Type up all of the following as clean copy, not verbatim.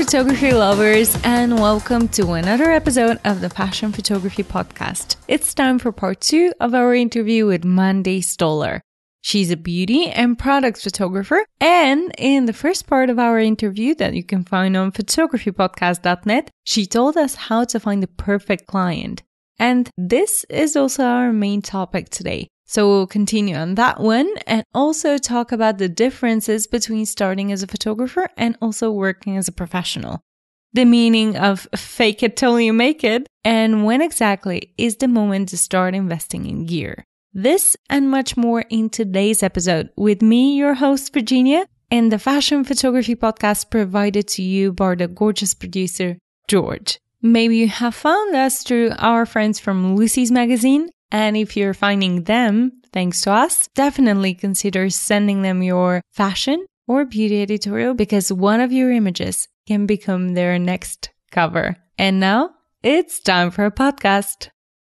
photography lovers, and welcome to another episode of the Fashion Photography Podcast. It's time for part 2 of our interview with Mandy Stoller. She's a beauty and product photographer, and in the first part of our interview that you can find on photographypodcast.net, she told us how to find the perfect client. And this is also our main topic today. So we'll continue on that one and also talk about the differences between starting as a photographer and also working as a professional. The meaning of fake it till you make it, and when exactly is the moment to start investing in gear. This and much more in today's episode with me, your host, Virginia, and the Fashion Photography Podcast provided to you by the gorgeous producer, George. Maybe you have found us through our friends from Lucy's Magazine, and if you're finding them thanks to us, definitely consider sending them your fashion or beauty editorial because one of your images can become their next cover. And now it's time for a podcast.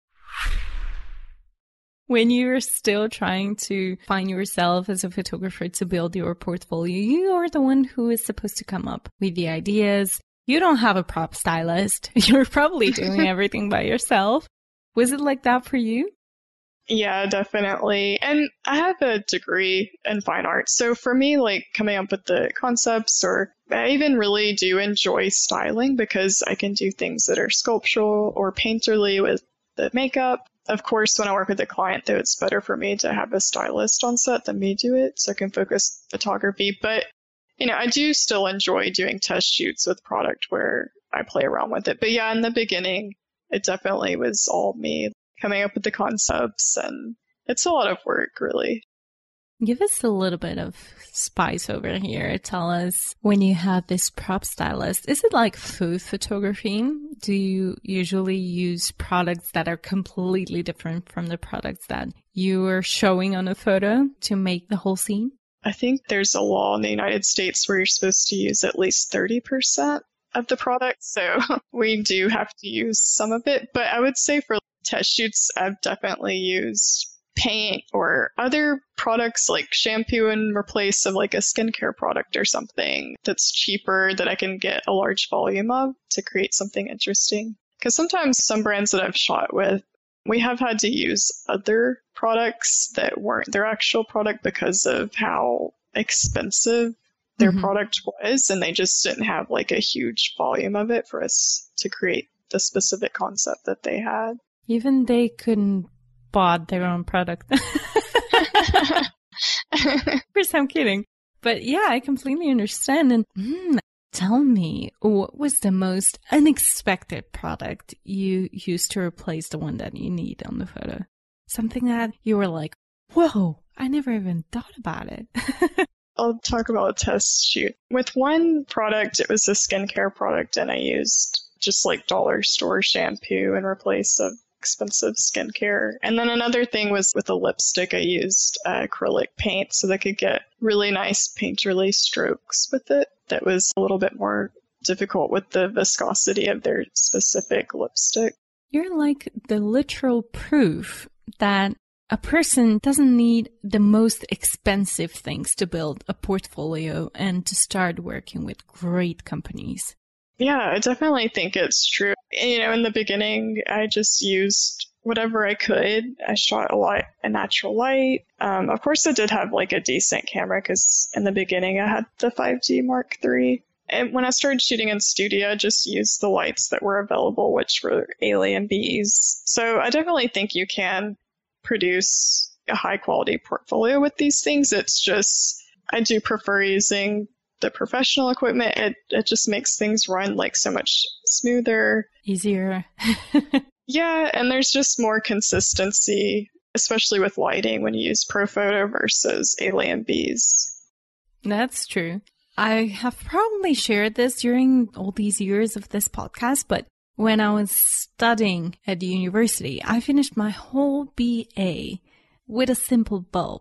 When you're still trying to find yourself as a photographer to build your portfolio, you are the one who is supposed to come up with the ideas. You don't have a prop stylist. You're probably doing everything by yourself. Was it like that for you? Yeah, definitely. And I have a degree in fine art. So for me, like coming up with the concepts, or I even really do enjoy styling because I can do things that are sculptural or painterly with the makeup. Of course, when I work with a client, though, it's better for me to have a stylist on set than me do it, so I can focus photography. But, I do still enjoy doing test shoots with product where I play around with it. But yeah, in the beginning, it definitely was all me coming up with the concepts, and it's a lot of work, really. Give us a little bit of spice over here. Tell us, when you have this prop stylist, is it like food photography? Do you usually use products that are completely different from the products that you are showing on a photo to make the whole scene? I think there's a law in the United States where you're supposed to use at least 30% of the product, so we do have to use some of it. But I would say for test shoots, I've definitely used paint or other products like shampoo in replace of like a skincare product or something that's cheaper that I can get a large volume of to create something interesting. Because sometimes some brands that I've shot with, we have had to use other products that weren't their actual product because of how expensive their product was, and they just didn't have like a huge volume of it for us to create the specific concept that they had. Even they couldn't bought their own product. Of course, I'm kidding. But yeah, I completely understand. And tell me, what was the most unexpected product you used to replace the one that you need on the photo? Something that you were like, whoa, I never even thought about it. I'll talk about a test shoot. With one product, it was a skincare product, and I used just like dollar store shampoo in replace of expensive skincare. And then another thing was with a lipstick, I used acrylic paint so that I could get really nice painterly strokes with it. That was a little bit more difficult with the viscosity of their specific lipstick. You're like the literal proof that a person doesn't need the most expensive things to build a portfolio and to start working with great companies. Yeah, I definitely think it's true. In the beginning, I just used whatever I could. I shot a lot in natural light. Of course, I did have like a decent camera because in the beginning I had the 5D Mark III. And when I started shooting in studio, I just used the lights that were available, which were Alien Bees. So I definitely think you can produce a high quality portfolio with these things. It's just, I do prefer using the professional equipment. It just makes things run like so much smoother. Easier. Yeah, and there's just more consistency, especially with lighting when you use Profoto versus Alien Bees. That's true. I have probably shared this during all these years of this podcast, but when I was studying at the university, I finished my whole BA with a simple bulb.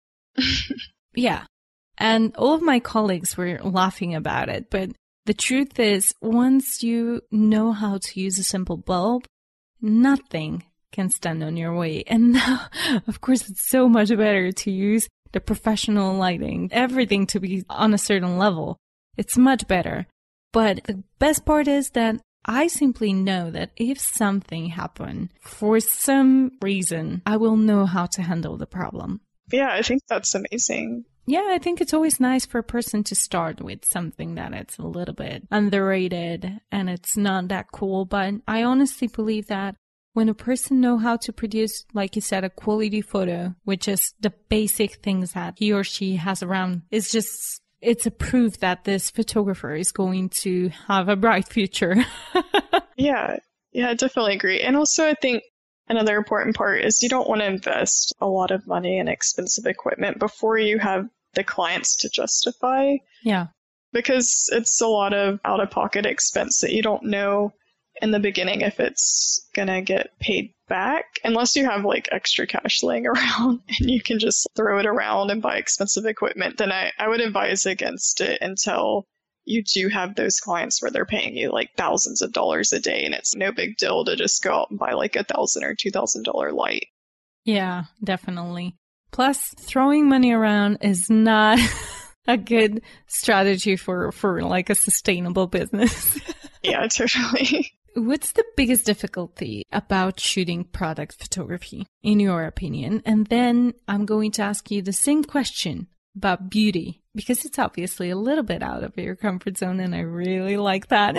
Yeah. And all of my colleagues were laughing about it. But the truth is, once you know how to use a simple bulb, nothing can stand on your way. And now, of course, it's so much better to use the professional lighting, everything to be on a certain level. It's much better. But the best part is that I simply know that if something happened for some reason, I will know how to handle the problem. Yeah, I think that's amazing. Yeah, I think it's always nice for a person to start with something that it's a little bit underrated and it's not that cool. But I honestly believe that when a person knows how to produce, like you said, a quality photo, which is the basic things that he or she has around, it's a proof that this photographer is going to have a bright future. Yeah, I definitely agree. And also I think another important part is you don't want to invest a lot of money in expensive equipment before you have the clients to justify. Yeah. Because it's a lot of out-of-pocket expense that you don't know in the beginning if it's going to get paid back, unless you have like extra cash laying around and you can just throw it around and buy expensive equipment. Then I would advise against it until you do have those clients where they're paying you like thousands of dollars a day and it's no big deal to just go out and buy like $1,000 or $2,000 light. Yeah, definitely. Plus, throwing money around is not a good strategy for like a sustainable business. Yeah, totally. What's the biggest difficulty about shooting product photography, in your opinion? And then I'm going to ask you the same question about beauty, because it's obviously a little bit out of your comfort zone, and I really like that.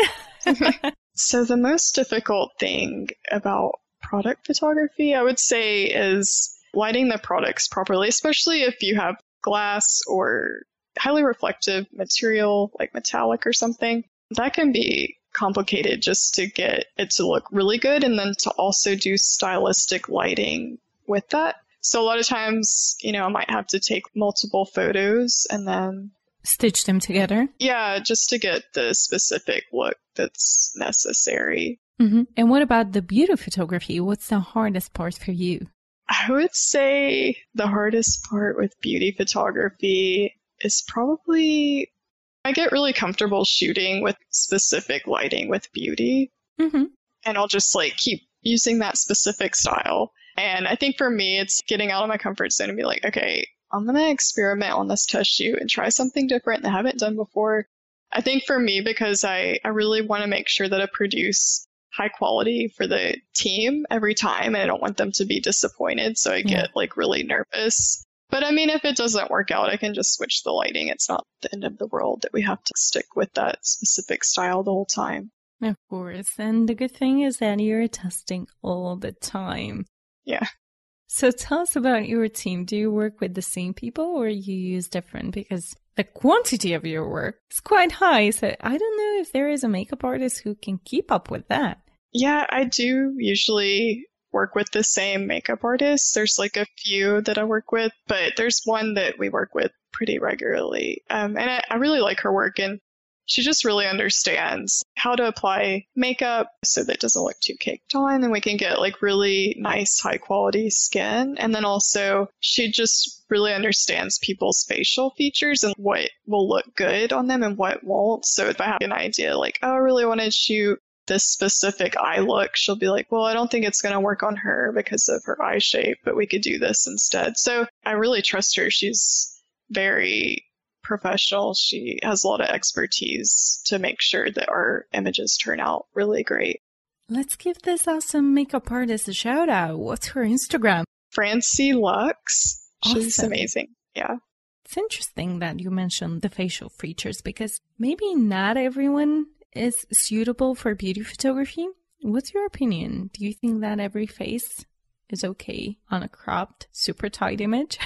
So the most difficult thing about product photography, I would say, is lighting the products properly, especially if you have glass or highly reflective material like metallic or something. That can be complicated just to get it to look really good and then to also do stylistic lighting with that. So a lot of times, I might have to take multiple photos and then stitch them together. Yeah, just to get the specific look that's necessary. Mm-hmm. And what about the beauty photography? What's the hardest part for you? I would say the hardest part with beauty photography is probably I get really comfortable shooting with specific lighting with beauty. Mm-hmm. And I'll just keep using that specific style. And I think for me, it's getting out of my comfort zone and be like, okay, I'm going to experiment on this test shoot and try something different that I haven't done before. I think for me, because I really want to make sure that I produce high quality for the team every time, and I don't want them to be disappointed. So I get really nervous. But I mean, if it doesn't work out, I can just switch the lighting. It's not the end of the world that we have to stick with that specific style the whole time. Of course. And the good thing is that you're testing all the time. Yeah. So tell us about your team. Do you work with the same people or you use different? Because the quantity of your work is quite high. So I don't know if there is a makeup artist who can keep up with that. Yeah, I do usually work with the same makeup artist. There's a few that I work with, but there's one that we work with pretty regularly. And I really like her work, and she just really understands how to apply makeup so that it doesn't look too caked on, and we can get really nice high quality skin. And then also she just really understands people's facial features and what will look good on them and what won't. So if I have an idea oh, I really want to shoot this specific eye look, she'll be like, well, I don't think it's going to work on her because of her eye shape, but we could do this instead. So I really trust her. She's very professional. She has a lot of expertise to make sure that our images turn out really great. Let's give this awesome makeup artist a shout out. What's her Instagram? Francie Lux. Awesome. She's amazing. Yeah. It's interesting that you mentioned the facial features because maybe not everyone is suitable for beauty photography. What's your opinion? Do you think that every face is okay on a cropped, super tight image?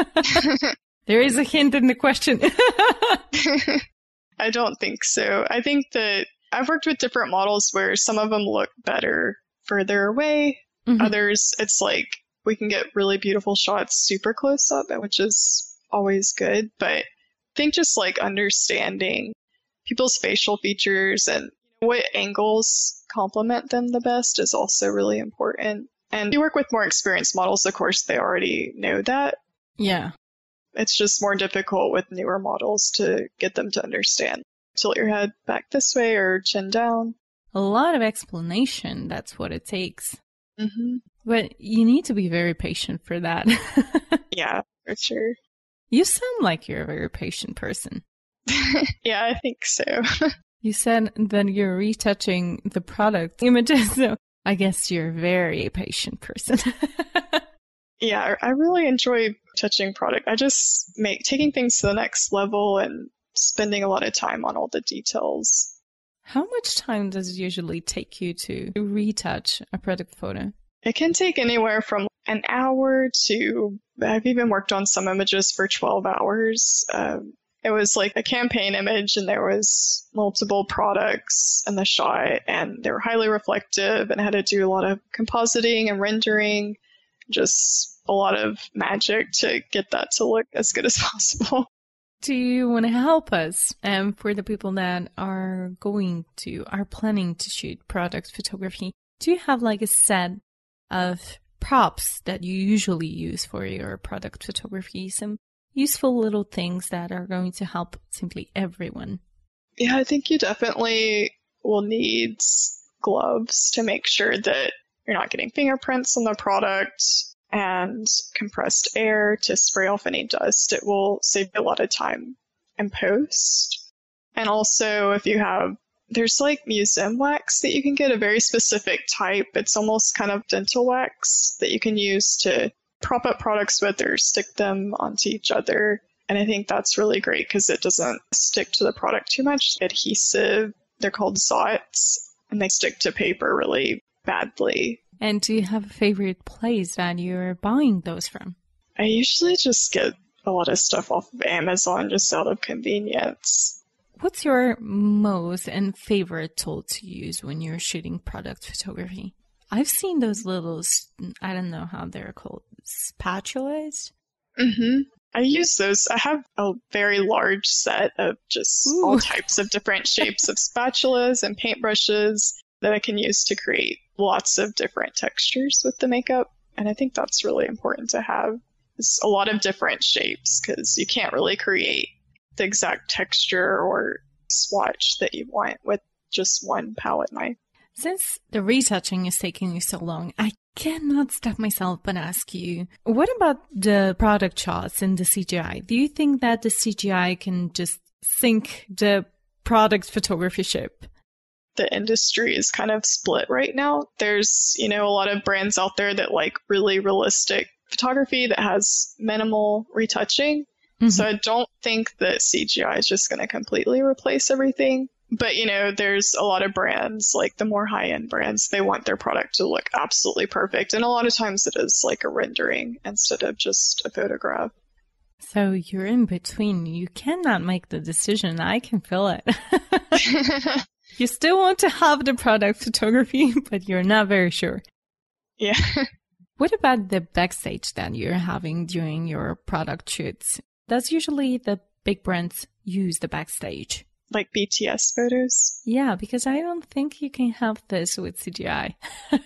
There is a hint in the question. I don't think so. I think that I've worked with different models where some of them look better further away. Mm-hmm. Others, it's we can get really beautiful shots super close up, which is always good. But I think just understanding people's facial features and what angles complement them the best is also really important. And you work with more experienced models, of course, they already know that. Yeah. It's just more difficult with newer models to get them to understand. Tilt your head back this way or chin down. A lot of explanation, that's what it takes. Mm-hmm. But you need to be very patient for that. Yeah, for sure. You sound like you're a very patient person. Yeah, I think so. You said that you're retouching the product images, so I guess you're a very patient person. Yeah, I really enjoy touching product. I just taking things to the next level and spending a lot of time on all the details. How much time does it usually take you to retouch a product photo? It can take anywhere from an hour to, I've even worked on some images for 12 hours. It was like a campaign image and there was multiple products in the shot and they were highly reflective and I had to do a lot of compositing and rendering, just a lot of magic to get that to look as good as possible. Do you want to help us for the people that are planning to shoot product photography? Do you have like a set of props that you usually use for your product photography? Some useful little things that are going to help simply everyone. Yeah, I think you definitely will need gloves to make sure that you're not getting fingerprints on the product, and compressed air to spray off any dust. It will save you a lot of time in post. And also if you there's like museum wax that you can get, a very specific type. It's almost kind of dental wax that you can use to prop up products with or stick them onto each other. And I think that's really great because it doesn't stick to the product too much. Adhesive, they're called Zots, and they stick to paper really badly. And do you have a favorite place that you're buying those from? I usually just get a lot of stuff off of Amazon just out of convenience. What's your most and favorite tool to use when you're shooting product photography? I've seen those little, I don't know how they're called, spatulas? Mm-hmm. I use those. I have a very large set of just all types of different shapes of spatulas and paintbrushes that I can use to create lots of different textures with the makeup. And I think that's really important to have. It's a lot of different shapes because you can't really create the exact texture or swatch that you want with just one palette knife. Since the retouching is taking you so long, I cannot stop myself but ask you, what about the product shots and the CGI? Do you think that the CGI can just sink the product photography ship? The industry is kind of split right now. There's, a lot of brands out there that like really realistic photography that has minimal retouching. Mm-hmm. So I don't think that CGI is just going to completely replace everything. But, there's a lot of brands, like the more high-end brands, they want their product to look absolutely perfect. And a lot of times it is like a rendering instead of just a photograph. So you're in between. You cannot make the decision. I can feel it. You still want to have the product photography, but you're not very sure. Yeah. What about the backstage that you're having during your product shoots? Does usually the big brands use the backstage? Like BTS photos? Yeah, because I don't think you can have this with CGI.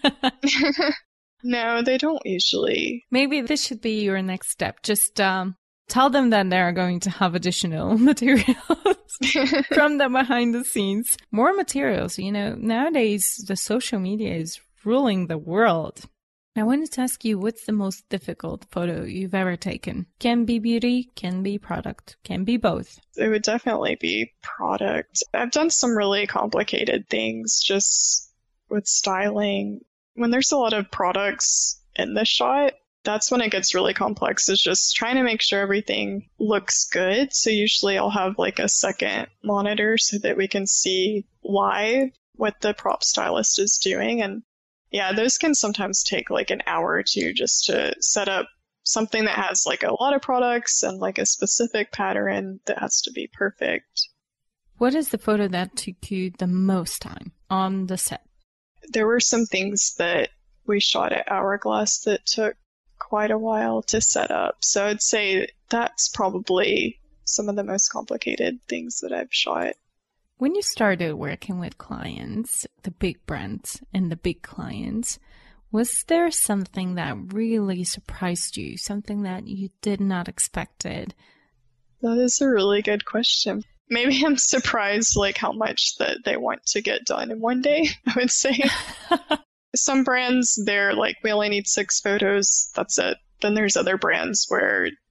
No, they don't usually. Maybe this should be your next step. Just tell them that they're going to have additional materials from the behind the scenes. More materials. Nowadays the social media is ruling the world. I wanted to ask you, what's the most difficult photo you've ever taken? Can be beauty, can be product, can be both. It would definitely be product. I've done some really complicated things just with styling. When there's a lot of products in the shot, that's when it gets really complex, is just trying to make sure everything looks good. So usually I'll have like a second monitor so that we can see live what the prop stylist is doing. And yeah, those can sometimes take like an hour or two just to set up something that has like a lot of products and like a specific pattern that has to be perfect. What is the photo that took you the most time on the set? There were some things that we shot at Hourglass that took quite a while to set up. So I'd say that's probably some of the most complicated things that I've shot. When you started working with clients, the big brands and the big clients, was there something that really surprised you, something that you did not expect? That is a really good question. Maybe I'm surprised like how much that they want to get done in one day, I would say. Some brands, they're like, we only need 6 photos, that's it. Then there's other brands where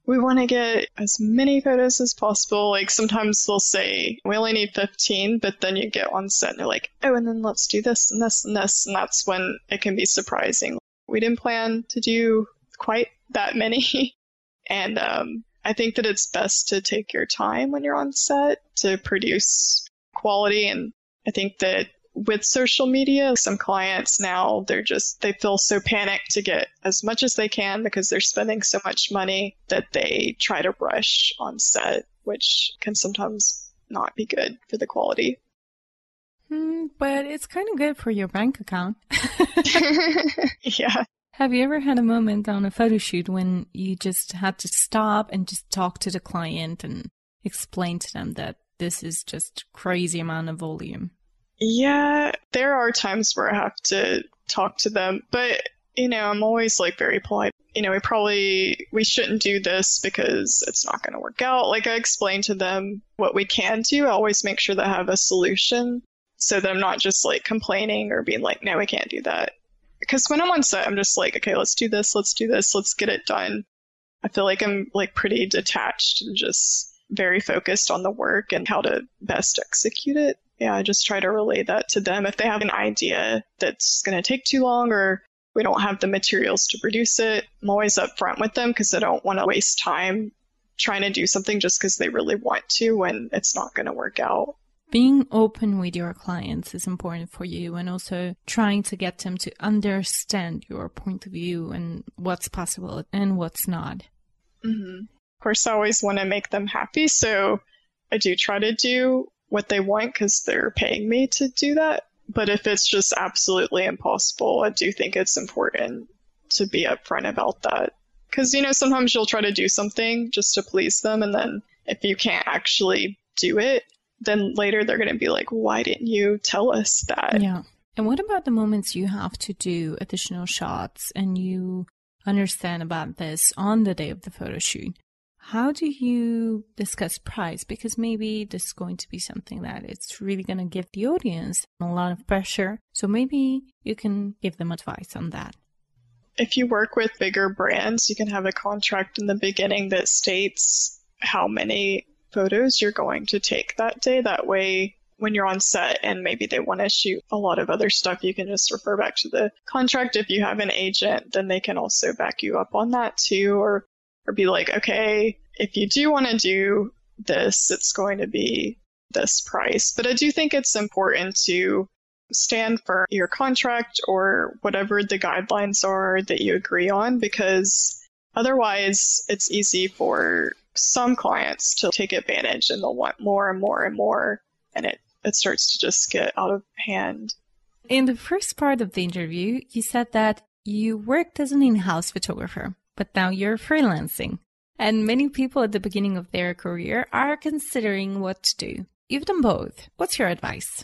we want to get as many photos as possible. Like sometimes they'll say we only need 15, but then you get on set and they're like, oh, and then let's do this and this and this. And that's when it can be surprising. We didn't plan to do quite that many. And I think that it's best to take your time when you're on set to produce quality. And I think that with social media, some clients now, they feel so panicked to get as much as they can because they're spending so much money that they try to rush on set, which can sometimes not be good for the quality. But it's kind of good for your bank account. Yeah. Have you ever had a moment on a photo shoot when you just had to stop and just talk to the client and explain to them that this is just crazy amount of volume? Yeah, there are times where I have to talk to them, but, I'm always like very polite. We shouldn't do this because it's not going to work out. Like I explain to them what we can do. I always make sure that I have a solution so that I'm not just like complaining or being like, no, we can't do that. Because when I'm on set, I'm just like, okay, let's do this, let's get it done. I feel like I'm like pretty detached and just very focused on the work and how to best execute it. Yeah, I just try to relay that to them. If they have an idea that's going to take too long or we don't have the materials to produce it, I'm always upfront with them because I don't want to waste time trying to do something just because they really want to when it's not going to work out. Being open with your clients is important for you, and also trying to get them to understand your point of view and what's possible and what's not. Mm-hmm. Of course, I always want to make them happy, so I do try to do what they want because they're paying me to do that. But if it's just absolutely impossible, I do think it's important to be upfront about that. Because, sometimes you'll try to do something just to please them, and then if you can't actually do it, then later they're going to be like, why didn't you tell us that? Yeah. And what about the moments you have to do additional shots and you understand about this on the day of the photo shoot? How do you discuss price? Because maybe this is going to be something that it's really going to give the audience a lot of pressure. So maybe you can give them advice on that. If you work with bigger brands, you can have a contract in the beginning that states how many photos you're going to take that day. That way, when you're on set and maybe they want to shoot a lot of other stuff, you can just refer back to the contract. If you have an agent, then they can also back you up on that too, or be like, okay, if you do want to do this, it's going to be this price. But I do think it's important to stand for your contract or whatever the guidelines are that you agree on, because otherwise it's easy for some clients to take advantage and they'll want more and more and more, and it starts to just get out of hand. In the first part of the interview, you said that you worked as an in-house photographer, but now you're freelancing. And many people at the beginning of their career are considering what to do. You've done both. What's your advice?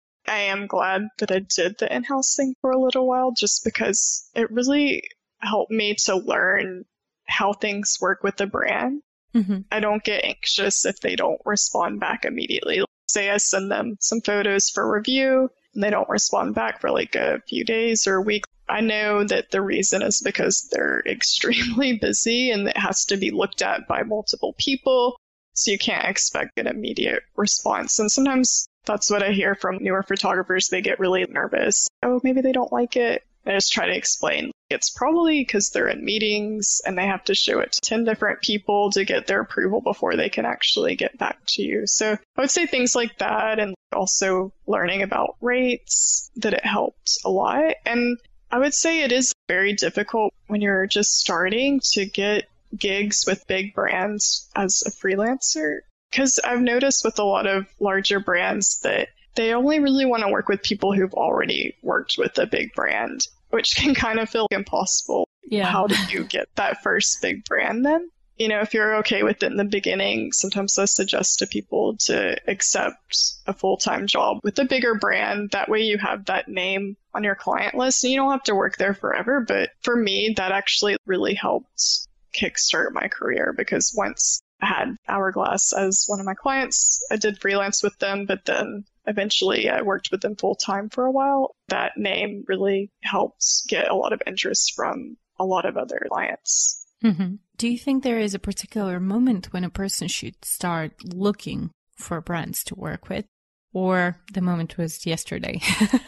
I am glad that I did the in-house thing for a little while, just because it really helped me to learn how things work with the brand. Mm-hmm. I don't get anxious if they don't respond back immediately. Say I send them some photos for review and they don't respond back for like a few days or a week. I know that the reason is because they're extremely busy and it has to be looked at by multiple people. So you can't expect an immediate response. And sometimes that's what I hear from newer photographers. They get really nervous. Oh, maybe they don't like it. I just try to explain. It's probably because they're in meetings and they have to show it to 10 different people to get their approval before they can actually get back to you. So I would say things like that, and also learning about rates, that it helped a lot. And I would say it is very difficult when you're just starting to get gigs with big brands as a freelancer. Because I've noticed with a lot of larger brands that they only really want to work with people who've already worked with a big brand, which can kind of feel impossible. Yeah. How do you get that first big brand then? If you're okay with it in the beginning, sometimes I suggest to people to accept a full-time job with a bigger brand. That way you have that name on your client list and you don't have to work there forever. But for me, that actually really helped kickstart my career, because once I had Hourglass as one of my clients, I did freelance with them, but then eventually I worked with them full-time for a while. That name really helped get a lot of interest from a lot of other clients. Do you think there is a particular moment when a person should start looking for brands to work with? Or the moment was yesterday?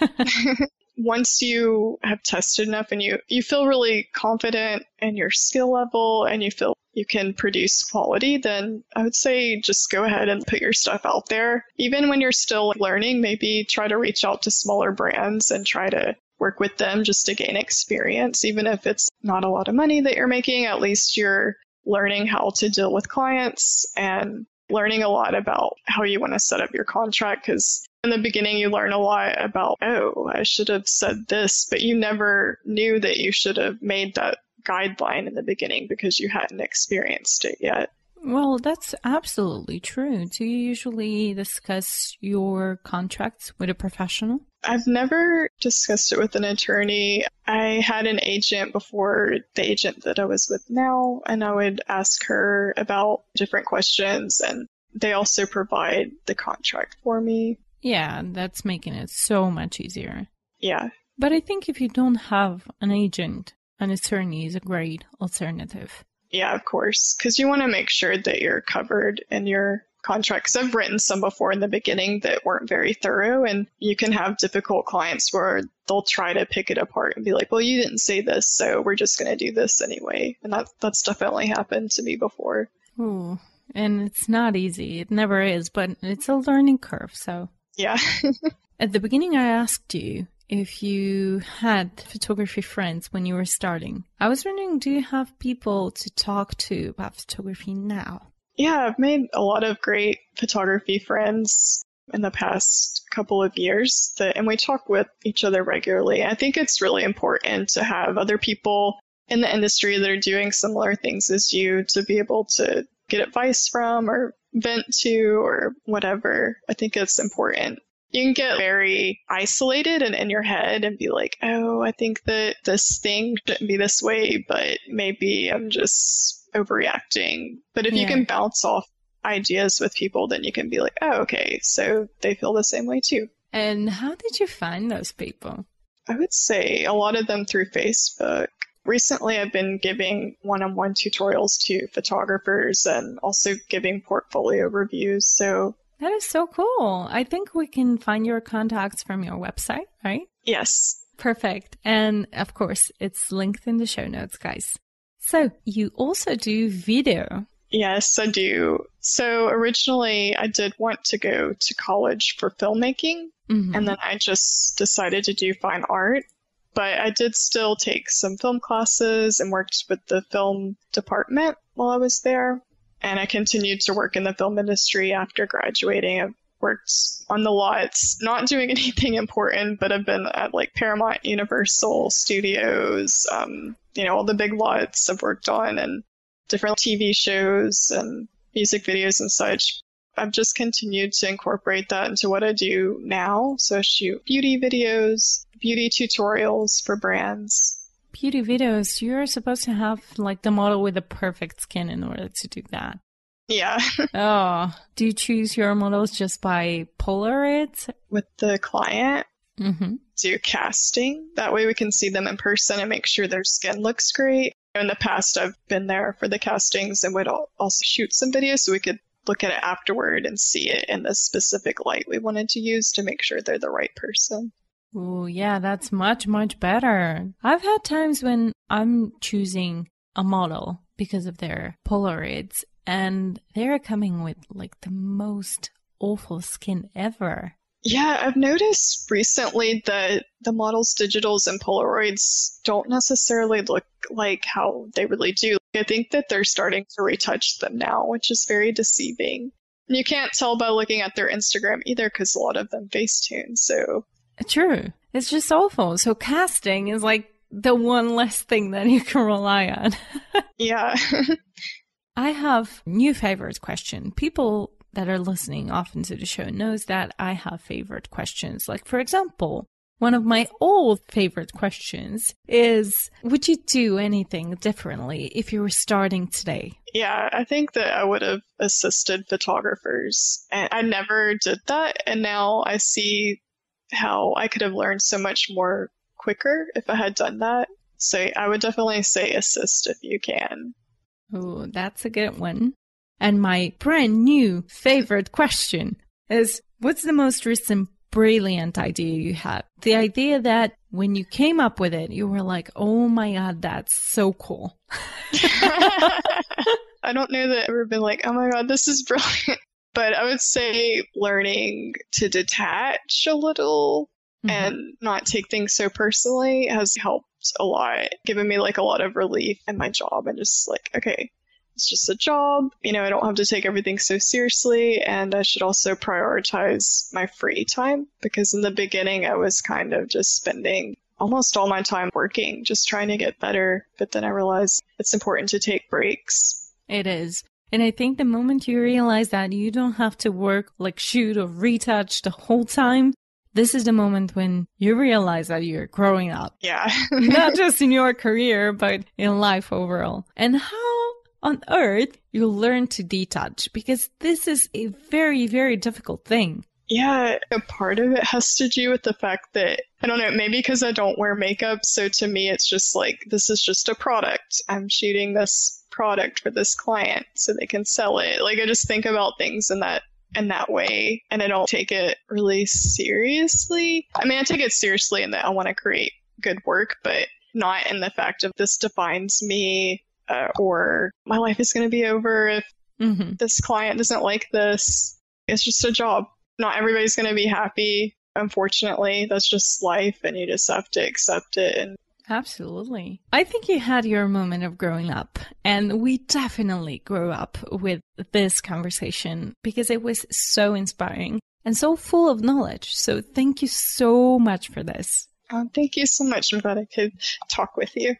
Once you have tested enough and you feel really confident in your skill level and you feel you can produce quality, then I would say just go ahead and put your stuff out there. Even when you're still learning, maybe try to reach out to smaller brands and try to work with them just to gain experience. Even if it's not a lot of money that you're making, at least you're learning how to deal with clients and learning a lot about how you want to set up your contract, because in the beginning you learn a lot about, oh, I should have said this, but you never knew that you should have made that guideline in the beginning because you hadn't experienced it yet. Well, that's absolutely true. Do you usually discuss your contracts with a professional? I've never discussed it with an attorney. I had an agent before the agent that I was with now, and I would ask her about different questions, and they also provide the contract for me. Yeah, that's making it so much easier. Yeah. But I think if you don't have an agent, an attorney is a great alternative. Yeah, of course, because you want to make sure that you're covered in your contracts. I've written some before in the beginning that weren't very thorough, and you can have difficult clients where they'll try to pick it apart and be like, well, you didn't say this, so we're just going to do this anyway. And that's definitely happened to me before. Ooh, and it's not easy. It never is, but it's a learning curve, so. Yeah. At the beginning, I asked you if you had photography friends when you were starting. I was wondering, do you have people to talk to about photography now? Yeah, I've made a lot of great photography friends in the past couple of years, and we talk with each other regularly. I think it's really important to have other people in the industry that are doing similar things as you to be able to get advice from or vent to or whatever. I think it's important. You can get very isolated and in your head and be like, oh, I think that this thing shouldn't be this way, but maybe I'm just overreacting. But if you can bounce off ideas with people, then you can be like, oh, okay, so they feel the same way too. And how did you find those people? I would say a lot of them through Facebook. Recently, I've been giving one-on-one tutorials to photographers and also giving portfolio reviews. So that is so cool. I think we can find your contacts from your website, right? Yes. Perfect. And of course, it's linked in the show notes, guys. So you also do video. Yes, I do. So originally I did want to go to college for filmmaking, and then I just decided to do fine art. But I did still take some film classes and worked with the film department while I was there. And I continued to work in the film industry after graduating. I've worked on the lots, not doing anything important, but I've been at like Paramount, Universal Studios, all the big lots I've worked on, and different TV shows and music videos and such. I've just continued to incorporate that into what I do now. So I shoot beauty videos, beauty tutorials for brands. Beauty videos, you're supposed to have like the model with the perfect skin in order to do that. Yeah. Oh, do you choose your models just by Polaroids? With the client, do casting. That way we can see them in person and make sure their skin looks great. In the past, I've been there for the castings and would also shoot some videos so we could look at it afterward and see it in the specific light we wanted to use to make sure they're the right person. Oh, yeah, that's much, much better. I've had times when I'm choosing a model because of their Polaroids, and they're coming with like the most awful skin ever. Yeah, I've noticed recently that the models' digitals and Polaroids don't necessarily look like how they really do. I think that they're starting to retouch them now, which is very deceiving. And you can't tell by looking at their Instagram either because a lot of them Facetune, so... True. It's just awful. So casting is like the one less thing that you can rely on. Yeah. I have new favorite question. People that are listening often to the show knows that I have favorite questions. Like, for example, one of my old favorite questions is, would you do anything differently if you were starting today? Yeah, I think that I would have assisted photographers. And I never did that. And now I see how I could have learned so much more quicker if I had done that. So I would definitely say assist if you can. Oh, that's a good one. And my brand new favorite question is, what's the most recent brilliant idea you had? The idea that when you came up with it, you were like, oh my God, that's so cool. I don't know that I've ever been like, oh my God, this is brilliant. But I would say learning to detach a little and not take things so personally has helped a lot, given me like a lot of relief in my job and just like, okay, it's just a job. You know, I don't have to take everything so seriously, and I should also prioritize my free time, because in the beginning I was kind of just spending almost all my time working, just trying to get better. But then I realized it's important to take breaks. It is. And I think the moment you realize that you don't have to work, like shoot or retouch the whole time, this is the moment when you realize that you're growing up. Yeah. Not just in your career, but in life overall. And how on earth you learn to detach? Because this is a very, very difficult thing. Yeah, a part of it has to do with the fact that, I don't know, maybe because I don't wear makeup, so to me it's just like, this is just a product. I'm shooting this product for this client so they can sell it. Like, I just think about things in that way, and I don't take it really seriously. I mean, I take it seriously in that I want to create good work, but not in the fact of this defines me, or my life is going to be over if this client doesn't like this. It's just a job. Not everybody's going to be happy. Unfortunately, that's just life, and you just have to accept it. And absolutely. I think you had your moment of growing up, and we definitely grew up with this conversation because it was so inspiring and so full of knowledge. So thank you so much for this. Thank you so much. I'm glad I could talk with you.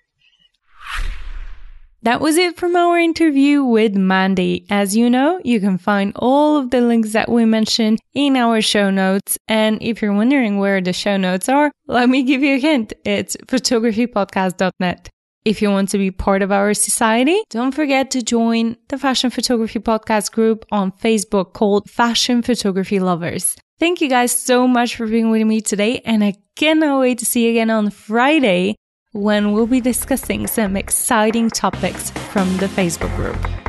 That was it from our interview with Mandy. As you know, you can find all of the links that we mentioned in our show notes. And if you're wondering where the show notes are, let me give you a hint. It's photographypodcast.net. If you want to be part of our society, don't forget to join the Fashion Photography Podcast group on Facebook called Fashion Photography Lovers. Thank you guys so much for being with me today. And I cannot wait to see you again on Friday, when we'll be discussing some exciting topics from the Facebook group.